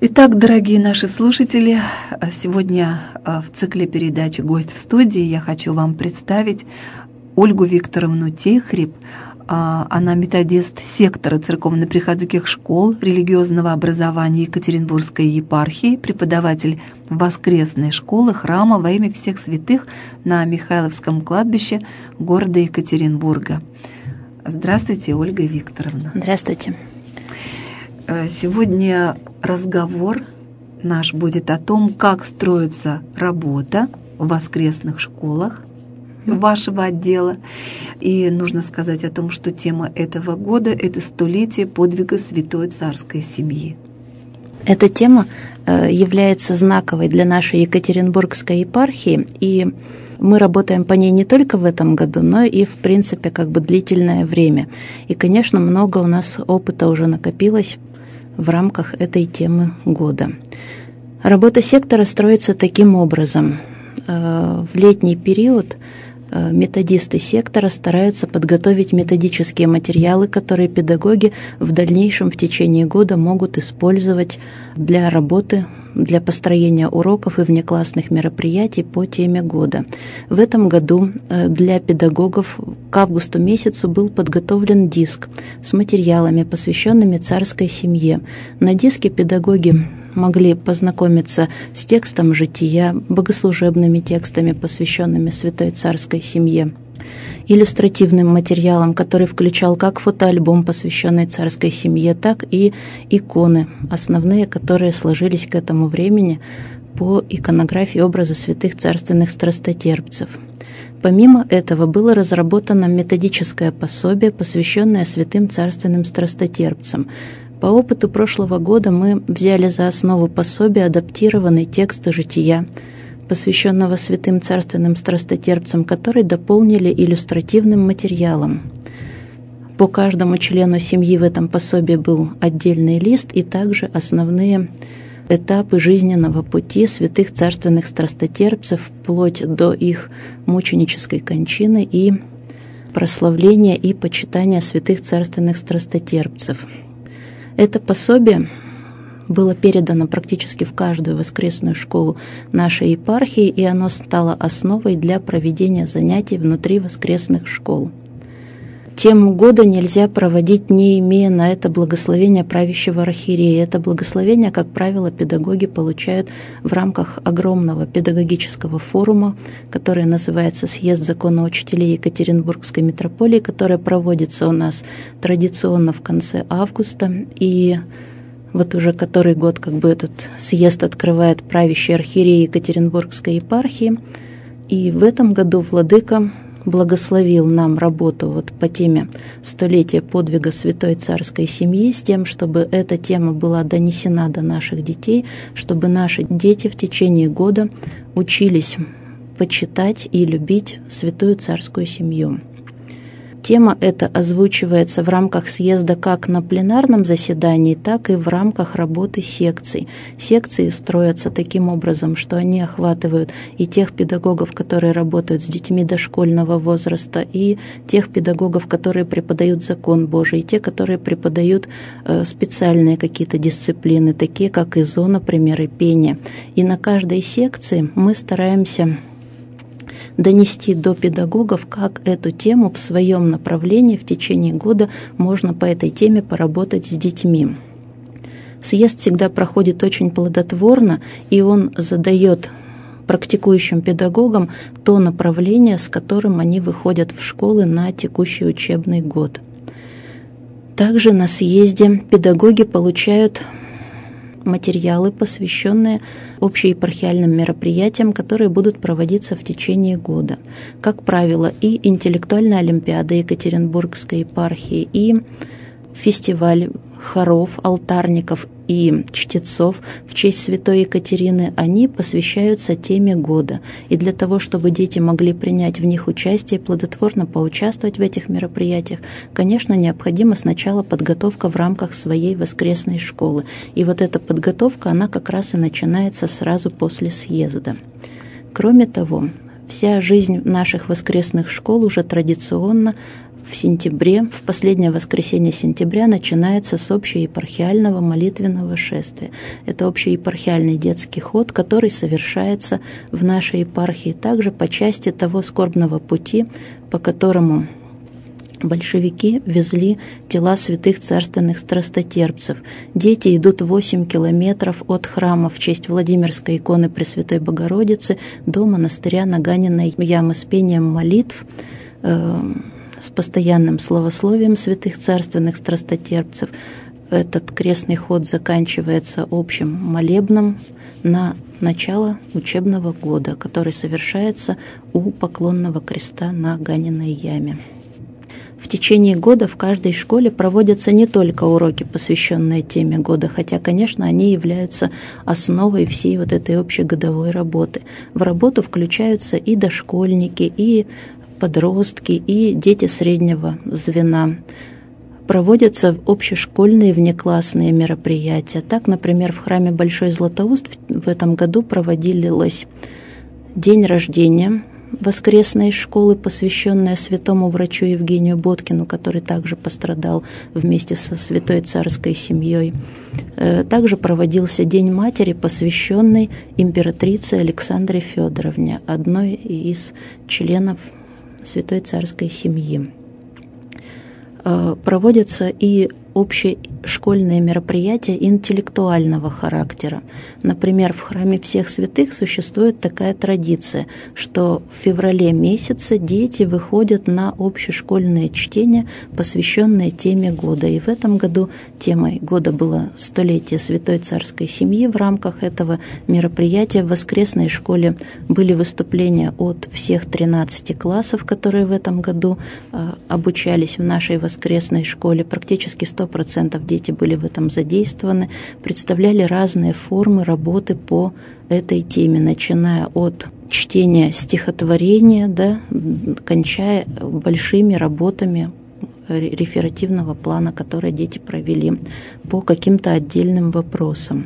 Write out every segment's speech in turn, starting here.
Итак, дорогие наши слушатели, сегодня в цикле передачи «Гость в студии» я хочу вам представить Ольгу Викторовну Тейхрип. Она методист сектора церковно-приходских школ религиозного образования Екатеринбургской епархии, преподаватель воскресной школы храма во имя всех святых на Михайловском кладбище города Екатеринбурга. Здравствуйте, Ольга Викторовна. Здравствуйте. Сегодня разговор наш будет о том, как строится работа в воскресных школах вашего отдела. И нужно сказать о том, что тема этого года – это 100-летие подвига Святой Царской семьи. Эта тема является знаковой для нашей Екатеринбургской епархии, и мы работаем по ней не только в этом году, но и, в принципе, длительное время. И, конечно, много у нас опыта уже накопилось в рамках этой темы года. Работа сектора строится таким образом. В летний период методисты сектора стараются подготовить методические материалы, которые педагоги в дальнейшем в течение года могут использовать для работы, для построения уроков и внеклассных мероприятий по теме года. В этом году для педагогов к августу месяцу был подготовлен диск с материалами, посвященными царской семье. На диске педагоги могли познакомиться с текстом жития, богослужебными текстами, посвященными Святой Царской семье, иллюстративным материалом, который включал как фотоальбом, посвященный царской семье, так и иконы, основные, которые сложились к этому времени по иконографии образа святых царственных страстотерпцев. Помимо этого было разработано методическое пособие, посвященное святым царственным страстотерпцам. По опыту прошлого года мы взяли за основу пособия адаптированный текст жития, посвященного святым царственным страстотерпцам, который дополнили иллюстративным материалом. По каждому члену семьи в этом пособии был отдельный лист и также основные этапы жизненного пути святых царственных страстотерпцев вплоть до их мученической кончины и прославления и почитания святых царственных страстотерпцев. Это пособие было передано практически в каждую воскресную школу нашей епархии, и оно стало основой для проведения занятий внутри воскресных школ. Тему года нельзя проводить, не имея на это благословения правящего архиерея. Это благословение, как правило, педагоги получают в рамках огромного педагогического форума, который называется «Съезд законоучителей Екатеринбургской митрополии», который проводится у нас традиционно в конце августа. И вот уже который год этот съезд открывает правящий архиерей Екатеринбургской епархии. И в этом году владыка благословил нам работу по теме 100-летия подвига Святой Царской семьи с тем, чтобы эта тема была донесена до наших детей, чтобы наши дети в течение года учились почитать и любить Святую Царскую семью. Тема эта озвучивается в рамках съезда как на пленарном заседании, так и в рамках работы секций. Секции строятся таким образом, что они охватывают и тех педагогов, которые работают с детьми дошкольного возраста, и тех педагогов, которые преподают закон Божий, и те, которые преподают специальные какие-то дисциплины, такие как ИЗО, например, и пение. И на каждой секции мы стараемся донести до педагогов, как эту тему в своем направлении в течение года можно по этой теме поработать с детьми. Съезд всегда проходит очень плодотворно, и он задает практикующим педагогам то направление, с которым они выходят в школы на текущий учебный год. Также на съезде педагоги получают материалы, посвященные общеепархиальным мероприятиям, которые будут проводиться в течение года. Как правило, и интеллектуальная олимпиада Екатеринбургской епархии, и фестиваль хоров, алтарников и чтецов в честь святой Екатерины, они посвящаются теме года. И для того, чтобы дети могли принять в них участие, плодотворно поучаствовать в этих мероприятиях, конечно, необходима сначала подготовка в рамках своей воскресной школы. И эта подготовка, она как раз и начинается сразу после съезда. Кроме того, вся жизнь наших воскресных школ уже традиционно в сентябре, в последнее воскресенье сентября начинается с общеепархиального молитвенного шествия. Это общеепархиальный детский ход, который совершается в нашей епархии также по части того скорбного пути, по которому большевики везли тела святых царственных страстотерпцев. Дети идут 8 километров от храма в честь Владимирской иконы Пресвятой Богородицы до монастыря Наганиной ямы с пением молитв, с постоянным славословием святых царственных страстотерпцев. Этот крестный ход заканчивается общим молебном на начало учебного года, который совершается у поклонного креста на Ганиной яме. В течение года в каждой школе проводятся не только уроки, посвященные теме года, хотя, конечно, они являются основой всей вот этой общегодовой работы. В работу включаются и дошкольники, и подростки, и дети среднего звена. Проводятся общешкольные внеклассные мероприятия. Так, например, в храме Большой Златоуст в этом году проводилось день рождения воскресной школы, посвященная святому врачу Евгению Боткину, который также пострадал вместе со святой царской семьей. Также проводился День матери, посвященный императрице Александре Федоровне, одной из членов святой царской семьи. Проводятся и общешкольные мероприятия интеллектуального характера. Например, в храме Всех Святых существует такая традиция, что в феврале месяце дети выходят на общешкольные чтения, посвященные теме года. И в этом году темой года было столетие святой царской семьи. В рамках этого мероприятия в воскресной школе были выступления от всех 13 классов, которые в этом году обучались в нашей воскресной школе. Практически 100% дети были в этом задействованы, представляли разные формы работы по этой теме, начиная от чтения стихотворения, кончая большими работами реферативного плана, которые дети провели по каким-то отдельным вопросам.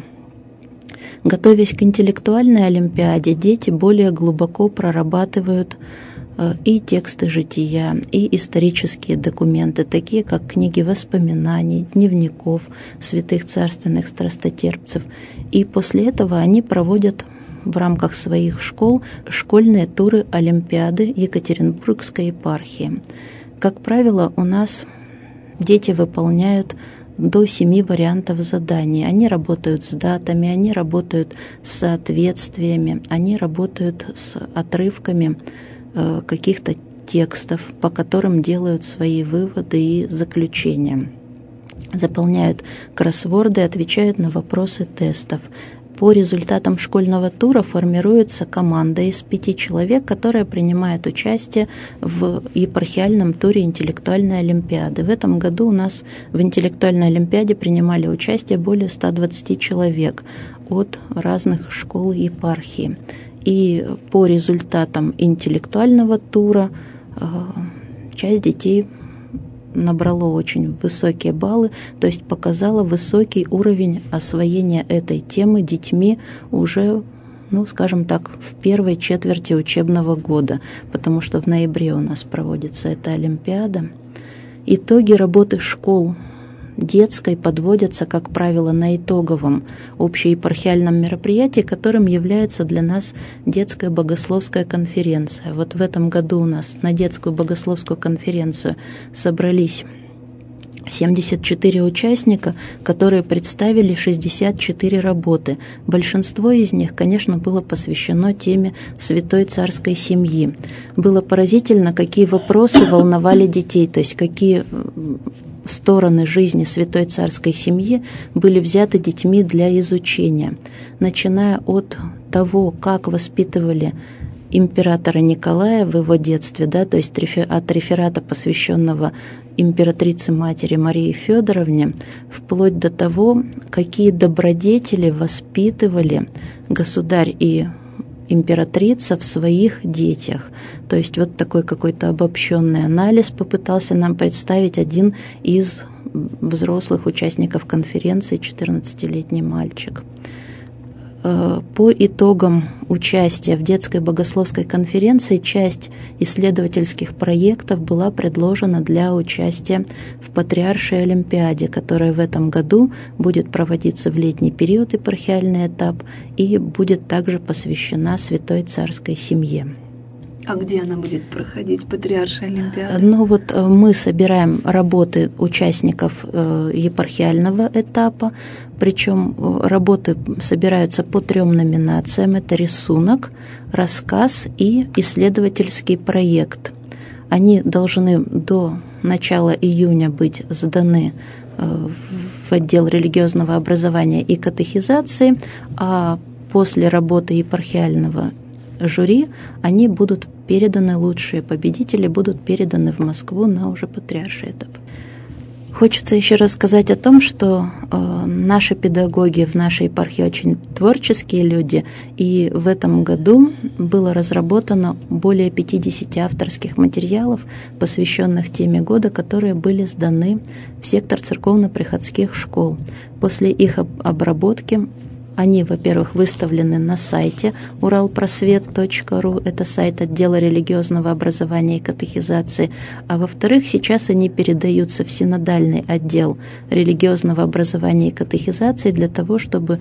Готовясь к интеллектуальной олимпиаде, дети более глубоко прорабатывают и тексты жития, и исторические документы, такие как книги воспоминаний, дневников святых царственных страстотерпцев. И после этого они проводят в рамках своих школ школьные туры Олимпиады Екатеринбургской епархии. Как правило, у нас дети выполняют до 7 вариантов заданий. Они работают с датами, они работают с соответствиями, они работают с отрывками каких-то текстов, по которым делают свои выводы и заключения. Заполняют кроссворды, отвечают на вопросы тестов. По результатам школьного тура формируется команда из 5 человек, которая принимает участие в епархиальном туре интеллектуальной олимпиады. В этом году у нас в интеллектуальной олимпиаде принимали участие более 120 человек от разных школ епархии. И по результатам интеллектуального тура часть детей набрала очень высокие баллы, то есть показала высокий уровень освоения этой темы детьми уже, скажем так, в первой четверти учебного года, потому что в ноябре у нас проводится эта олимпиада. Итоги работы школ детской подводятся, как правило, на итоговом общеепархиальном мероприятии, которым является для нас детская богословская конференция. Вот в этом году у нас на детскую богословскую конференцию собрались 74 участника, которые представили 64 работы. Большинство из них, конечно, было посвящено теме святой царской семьи. Было поразительно, какие вопросы волновали детей, то есть какие стороны жизни святой царской семьи были взяты детьми для изучения, начиная от того, как воспитывали императора Николая в его детстве, то есть от реферата, посвященного императрице-матери Марии Федоровне, вплоть до того, какие добродетели воспитывали государь и императрица в своих детях. То есть вот такой какой-то обобщенный анализ попытался нам представить один из взрослых участников конференции, 14-летний мальчик. По итогам участия в детской богословской конференции часть исследовательских проектов была предложена для участия в Патриаршей Олимпиаде, которая в этом году будет проводиться в летний период, епархиальный этап, и будет также посвящена Святой Царской семье. А где она будет проходить, Патриаршая Олимпиада? Мы собираем работы участников епархиального этапа, причем работы собираются по 3 номинациям. Это рисунок, рассказ и исследовательский проект. Они должны до начала июня быть сданы в отдел религиозного образования и катехизации, а после работы епархиального жюри они будут переданы, лучшие победители будут переданы в Москву на уже патриарший этап. Хочется еще рассказать о том, что наши педагоги в нашей епархии очень творческие люди, и в этом году было разработано более 50 авторских материалов, посвященных теме года, которые были сданы в сектор церковно-приходских школ. После их обработки они, во-первых, выставлены на сайте уралпросвет.ру, это сайт отдела религиозного образования и катехизации, а во-вторых, сейчас они передаются в синодальный отдел религиозного образования и катехизации для того, чтобы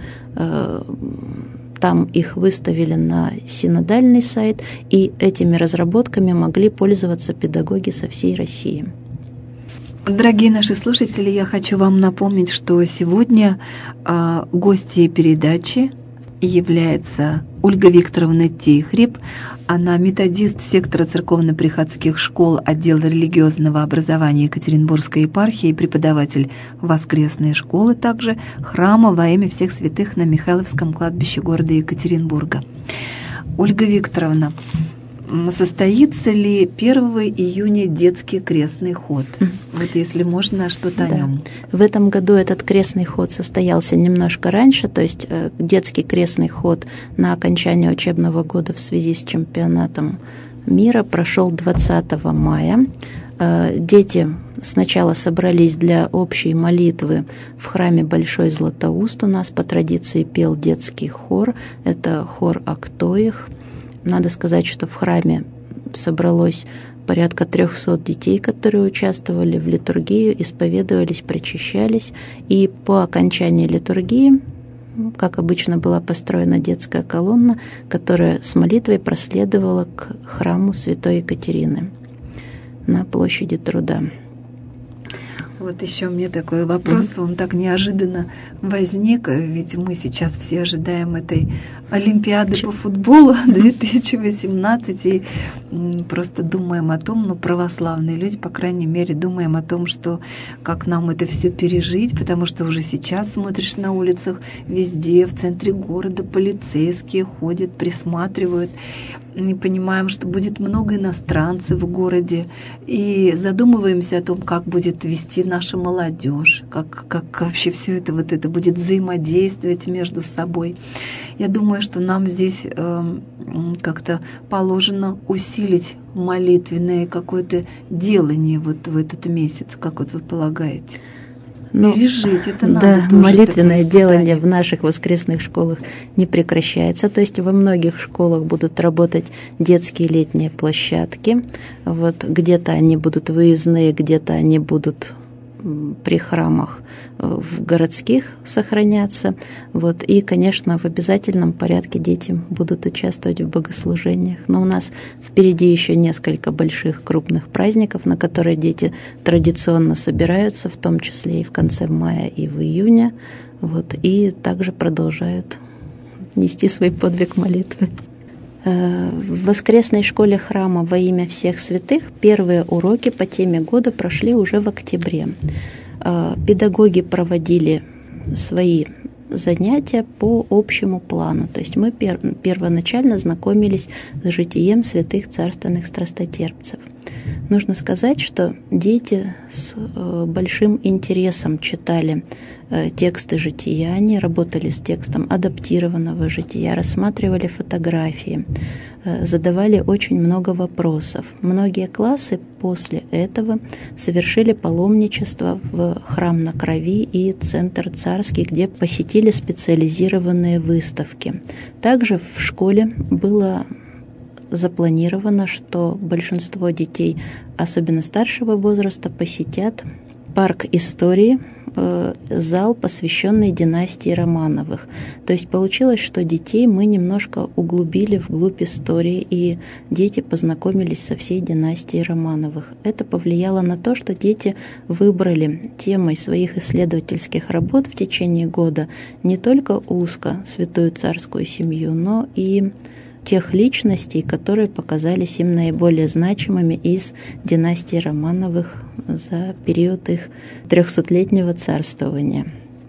там их выставили на синодальный сайт, и этими разработками могли пользоваться педагоги со всей России. Дорогие наши слушатели, я хочу вам напомнить, что сегодня гостьей передачи является Ольга Викторовна Тихриб. Она методист сектора церковно-приходских школ отдела религиозного образования Екатеринбургской епархии и преподаватель воскресной школы, также храма во имя всех святых на Михайловском кладбище города Екатеринбурга. Ольга Викторовна, состоится ли 1 июня детский крестный ход? Вот если можно, что-то о нем. В этом году этот крестный ход состоялся немножко раньше, то есть детский крестный ход на окончание учебного года в связи с чемпионатом мира прошел 20 мая. Дети сначала собрались для общей молитвы в храме Большой Златоуст. У нас по традиции пел детский хор, это хор «Актоих». Надо сказать, что в храме собралось порядка 300 детей, которые участвовали в литургии, исповедовались, причащались. И по окончании литургии, как обычно, была построена детская колонна, которая с молитвой проследовала к храму Святой Екатерины на площади Труда. Вот еще у меня такой вопрос, он так неожиданно возник, ведь мы сейчас все ожидаем этой Олимпиады по футболу 2018 и просто думаем о том, православные люди, по крайней мере, думаем о том, что как нам это все пережить, потому что уже сейчас смотришь на улицах, везде, в центре города полицейские ходят, присматривают, не понимаем, что будет много иностранцев в городе, и задумываемся о том, как будет вести наша молодежь, как вообще все это, вот это будет взаимодействовать между собой. Я думаю, что нам здесь как-то положено усилить молитвенное какое-то делание вот в этот месяц, как вот вы полагаете? Пережить это надо. Да, молитвенное делание в наших воскресных школах не прекращается. То есть во многих школах будут работать детские летние площадки. Вот где-то они будут выездные, где-то они будут при храмах в городских сохраняться. Вот. И, конечно, в обязательном порядке дети будут участвовать в богослужениях. Но у нас впереди еще несколько больших крупных праздников, на которые дети традиционно собираются, в том числе и в конце мая, и в июне. Вот. И также продолжают нести свой подвиг молитвы. В воскресной школе храма во имя всех святых первые уроки по теме года прошли уже в октябре. Педагоги проводили свои занятия по общему плану. То есть мы первоначально знакомились с житием святых царственных страстотерпцев. Нужно сказать, что дети с большим интересом читали тексты жития, они работали с текстом адаптированного жития, рассматривали фотографии, задавали очень много вопросов. Многие классы после этого совершили паломничество в храм на Крови и Центр Царский, где посетили специализированные выставки. Также в школе было запланировано, что большинство детей, особенно старшего возраста, посетят парк истории, зал, посвященный династии Романовых. То есть получилось, что детей мы немножко углубили вглубь истории, и дети познакомились со всей династией Романовых. Это повлияло на то, что дети выбрали темой своих исследовательских работ в течение года не только узко святую царскую семью, но и тех личностей, которые показались им наиболее значимыми из династии Романовых за период их 300-летнего царствования.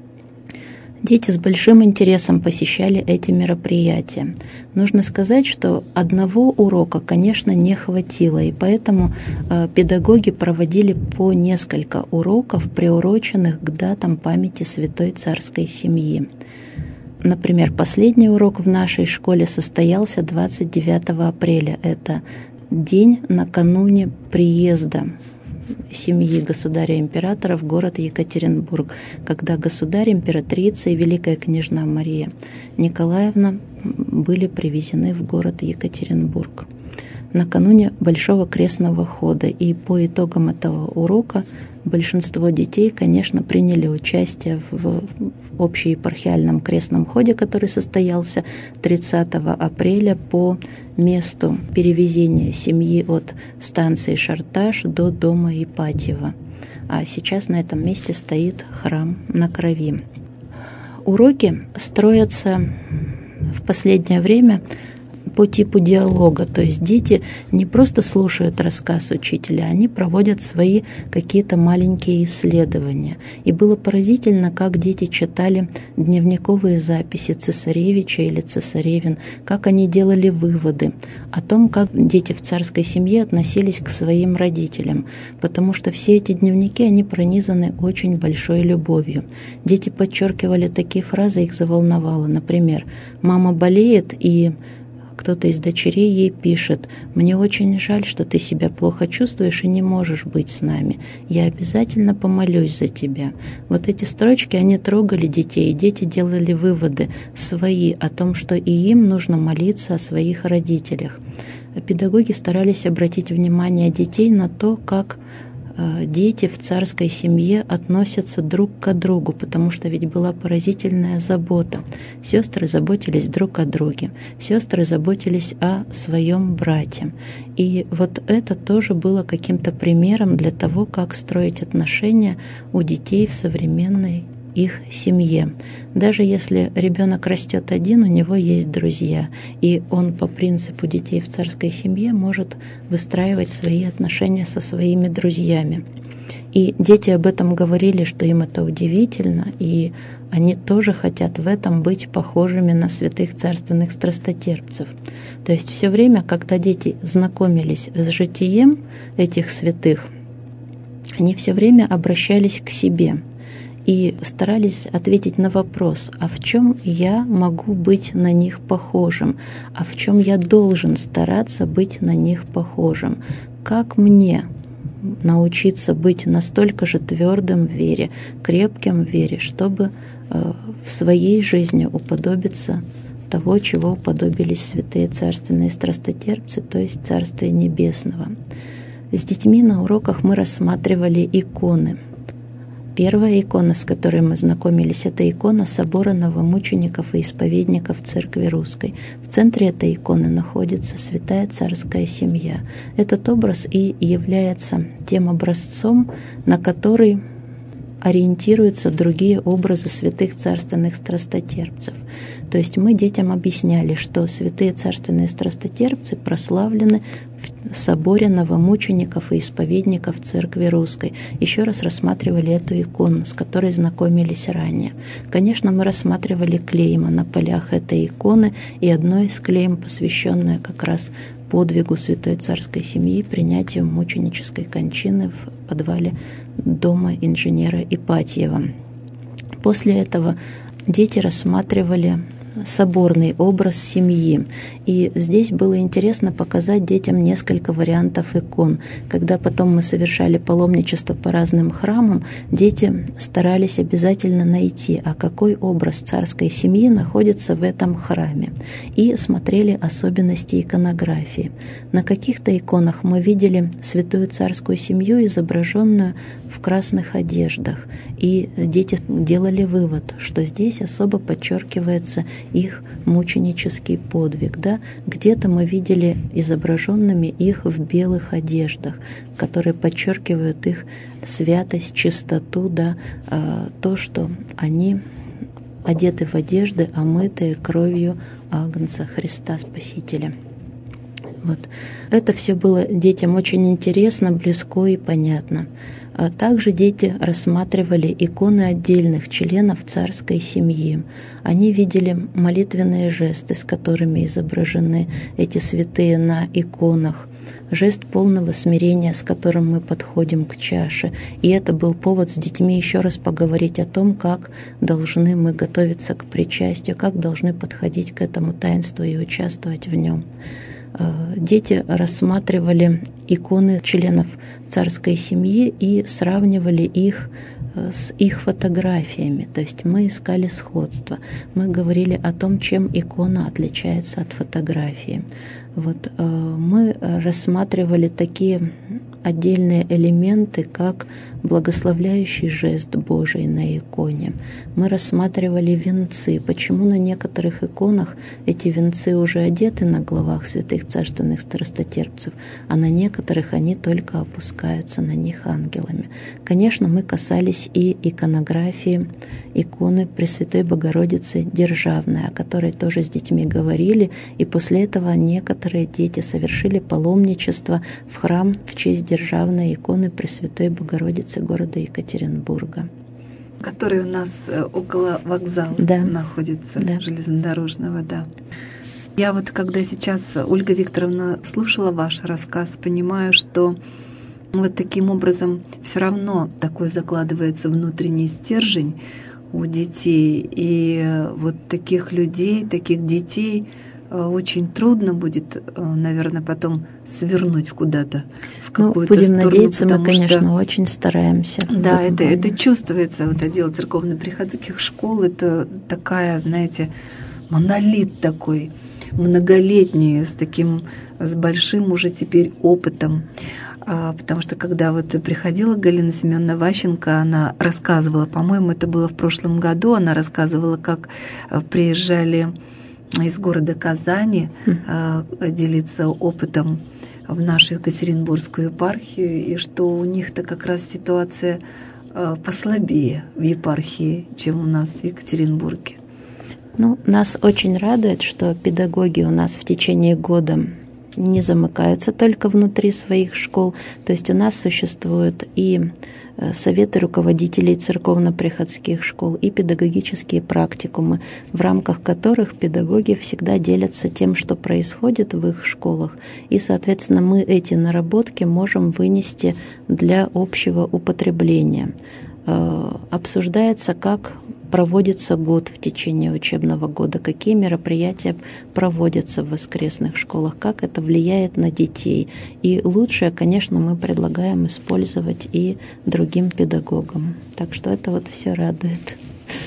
Дети с большим интересом посещали эти мероприятия. Нужно сказать, что одного урока, конечно, не хватило, и поэтому педагоги проводили по несколько уроков, приуроченных к датам памяти святой царской семьи. Например, последний урок в нашей школе состоялся 29 апреля. Это день накануне приезда семьи государя-императора в город Екатеринбург, когда государь, императрица и великая княжна Мария Николаевна были привезены в город Екатеринбург накануне Большого крестного хода. И по итогам этого урока большинство детей, конечно, приняли участие в общеепархиальном крестном ходе, который состоялся 30 апреля по месту перевезения семьи от станции Шарташ до дома Ипатьева. А сейчас на этом месте стоит храм на Крови. Уроки строятся в последнее время по типу диалога, то есть дети не просто слушают рассказ учителя, они проводят свои какие-то маленькие исследования. И было поразительно, как дети читали дневниковые записи цесаревича или цесаревин, как они делали выводы о том, как дети в царской семье относились к своим родителям, потому что все эти дневники, они пронизаны очень большой любовью. Дети подчеркивали такие фразы, их заволновало. Например, «Мама болеет, и кто-то из дочерей ей пишет: «Мне очень жаль, что ты себя плохо чувствуешь и не можешь быть с нами. Я обязательно помолюсь за тебя». Вот эти строчки, они трогали детей, и дети делали выводы свои о том, что и им нужно молиться о своих родителях. Педагоги старались обратить внимание детей на то, как дети в царской семье относятся друг к другу, потому что ведь была поразительная забота. Сестры заботились друг о друге, сестры заботились о своем брате. И вот это тоже было каким-то примером для того, как строить отношения у детей в современной их семье. Даже если ребенок растет один, у него есть друзья, и он по принципу детей в царской семье может выстраивать свои отношения со своими друзьями. И дети об этом говорили, что им это удивительно, и они тоже хотят в этом быть похожими на святых царственных страстотерпцев. То есть все время, когда дети знакомились с житием этих святых, они все время обращались к себе и старались ответить на вопрос: а в чем я могу быть на них похожим? А в чем я должен стараться быть на них похожим? Как мне научиться быть настолько же твердым в вере, крепким в вере, чтобы в своей жизни уподобиться того, чего уподобились святые царственные страстотерпцы, то есть Царствия Небесного. С детьми на уроках мы рассматривали иконы. Первая икона, с которой мы знакомились, это икона собора новомучеников и исповедников Церкви Русской. В центре этой иконы находится святая царская семья. Этот образ и является тем образцом, на который ориентируются другие образы святых царственных страстотерпцев. То есть мы детям объясняли, что святые царственные страстотерпцы прославлены в соборе новомучеников и исповедников Церкви Русской. Еще раз рассматривали эту икону, с которой знакомились ранее. Конечно, мы рассматривали клейма на полях этой иконы, и одно из клейм, посвященное как раз подвигу святой царской семьи, принятию мученической кончины в подвале дома инженера Ипатьева. После этого дети рассматривали соборный образ семьи. И здесь было интересно показать детям несколько вариантов икон. Когда потом мы совершали паломничество по разным храмам, дети старались обязательно найти, а какой образ царской семьи находится в этом храме. И смотрели особенности иконографии. На каких-то иконах мы видели святую царскую семью, изображенную в красных одеждах. И дети делали вывод, что здесь особо подчеркивается их мученический подвиг. Да? Где-то мы видели изображенными их в белых одеждах, которые подчеркивают их святость, чистоту, да? То, что они одеты в одежды, омытые кровью Агнца Христа Спасителя. Вот. Это все было детям очень интересно, близко и понятно. А также дети рассматривали иконы отдельных членов царской семьи. Они видели молитвенные жесты, с которыми изображены эти святые на иконах, жест полного смирения, с которым мы подходим к чаше. И это был повод с детьми еще раз поговорить о том, как должны мы готовиться к причастию, как должны подходить к этому таинству и участвовать в нем. Дети рассматривали иконы членов царской семьи и сравнивали их с их фотографиями. То есть мы искали сходство. Мы говорили о том, чем икона отличается от фотографии. Вот, мы рассматривали такие отдельные элементы, как благословляющий жест Божий на иконе. Мы рассматривали венцы. Почему на некоторых иконах эти венцы уже одеты на главах святых царственных страстотерпцев, а на некоторых они только опускаются на них ангелами. Конечно, мы касались и иконографии иконы Пресвятой Богородицы Державной, о которой тоже с детьми говорили, и после этого некоторые дети совершили паломничество в храм в честь Державной иконы Пресвятой Богородицы города Екатеринбурга. Который у нас около вокзала находится, железнодорожного, да. Я вот, когда сейчас, Ольга Викторовна, слушала ваш рассказ, понимаю, что вот таким образом все равно такой закладывается внутренний стержень у детей. И вот таких людей, таких детей очень трудно будет, наверное, потом свернуть куда-то в какую-то будем сторону. Надеяться, мы, конечно, очень стараемся. Да, это чувствуется. Вот отдел церковно-приходских школ — это такая, знаете, монолит такой, многолетний, с большим уже теперь опытом. Потому что когда вот приходила Галина Семеновна Ващенко, она рассказывала, по-моему, это было в прошлом году, она рассказывала, как приезжали из города Казани делиться опытом в нашу Екатеринбургскую епархию, и что у них-то как раз ситуация послабее в епархии, чем у нас в Екатеринбурге. Нас очень радует, что педагоги у нас в течение года не замыкаются только внутри своих школ. То есть у нас существуют и советы руководителей церковно-приходских школ, и педагогические практикумы, в рамках которых педагоги всегда делятся тем, что происходит в их школах. И, соответственно, мы эти наработки можем вынести для общего употребления. Обсуждается, как проводится год в течение учебного года, какие мероприятия проводятся в воскресных школах, как это влияет на детей. И лучшее, конечно, мы предлагаем использовать и другим педагогам. Так что это вот все радует.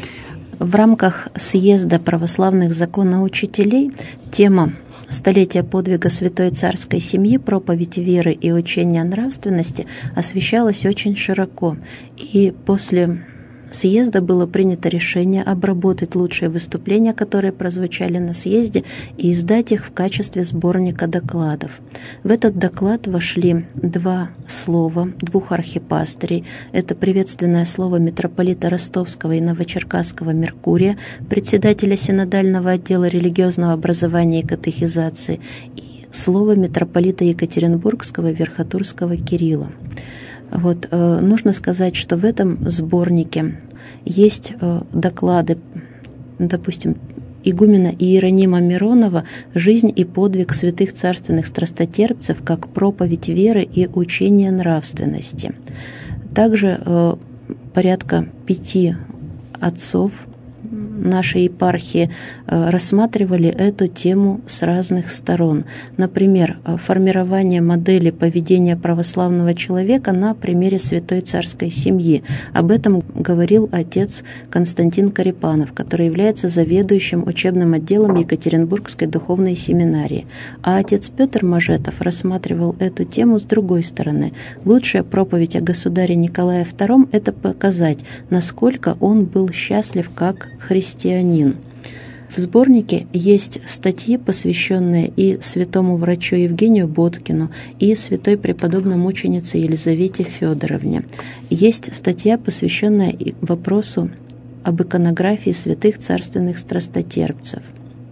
В рамках съезда православных законоучителей тема «Столетие подвига святой царской семьи. Проповедь веры и учения нравственности» освещалась очень широко. И после съезда было принято решение обработать лучшие выступления, которые прозвучали на съезде, и издать их в качестве сборника докладов. В этот доклад вошли два слова двух архипастырей. Это приветственное слово митрополита Ростовского и Новочеркасского Меркурия, председателя синодального отдела религиозного образования и катехизации, и слово митрополита Екатеринбургского Верхотурского Кирилла. Вот, нужно сказать, что в этом сборнике есть доклады, допустим, игумена Иеронима Миронова «Жизнь и подвиг святых царственных страстотерпцев как проповедь веры и учение нравственности». Также порядка 5 отцов нашей епархии рассматривали эту тему с разных сторон. Например, формирование модели поведения православного человека на примере Святой Царской семьи. Об этом говорил отец Константин Карипанов, который является заведующим учебным отделом Екатеринбургской духовной семинарии. А отец Петр Мажетов рассматривал эту тему с другой стороны. Лучшая проповедь о государе Николае II – это показать, насколько он был счастлив как христианин. В сборнике есть статьи, посвященные и святому врачу Евгению Боткину, и святой преподобной мученице Елизавете Федоровне. Есть статья, посвященная вопросу об иконографии святых царственных страстотерпцев.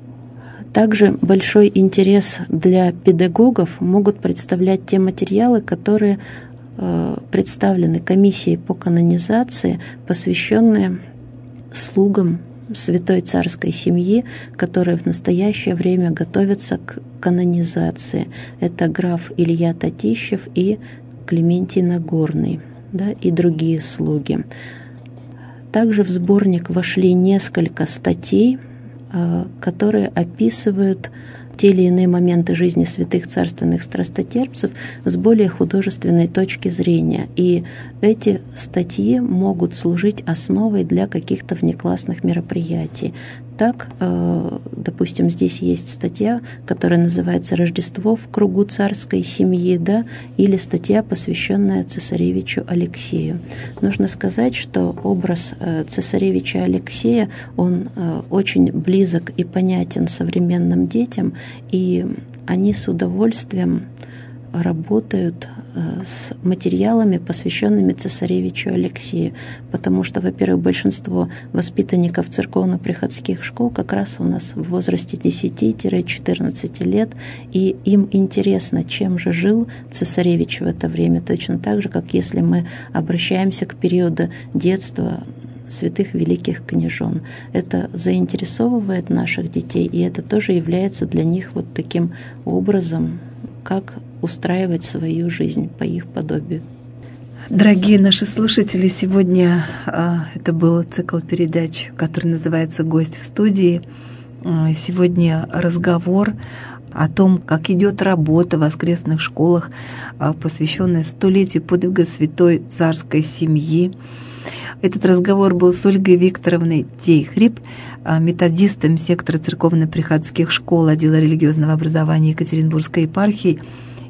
Также большой интерес для педагогов могут представлять те материалы, которые представлены комиссией по канонизации, посвященные слугам Святой Царской семьи, которые в настоящее время готовятся к канонизации. Это граф Илья Татищев и Клементий Нагорный, да, и другие слуги. Также в сборник вошли несколько статей, которые описывают те или иные моменты жизни святых царственных страстотерпцев с более художественной точки зрения. И эти статьи могут служить основой для каких-то внеклассных мероприятий. Так, допустим, здесь есть статья, которая называется «Рождество в кругу царской семьи», да, или статья, посвященная цесаревичу Алексею. Нужно сказать, что образ цесаревича Алексея, он очень близок и понятен современным детям, и они с удовольствием работают с материалами, посвященными цесаревичу Алексею, потому что, во-первых, большинство воспитанников церковно-приходских школ как раз у нас в возрасте 10-14 лет, и им интересно, чем же жил цесаревич в это время, точно так же, как если мы обращаемся к периоду детства святых великих княжон. Это заинтересовывает наших детей, и это тоже является для них вот таким образом, как устраивать свою жизнь по их подобию. Дорогие наши слушатели, сегодня это был цикл передач, который называется «Гость в студии». Сегодня разговор о том, как идет работа в воскресных школах, посвященная столетию подвига Святой Царской семьи. Этот разговор был с Ольгой Викторовной Тейхрип, методистом сектора церковно-приходских школ отдела религиозного образования Екатеринбургской епархии.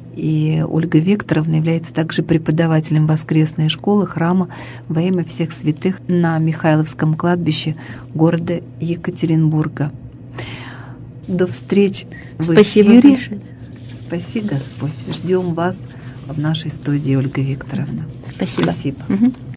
И Ольга Викторовна является также преподавателем воскресной школы храма во имя всех святых на Михайловском кладбище города Екатеринбурга. До встречи в Спасибо эфире. большое. Спаси Господь. Ждем вас в нашей студии, Ольга Викторовна. Спасибо. Спасибо. Угу.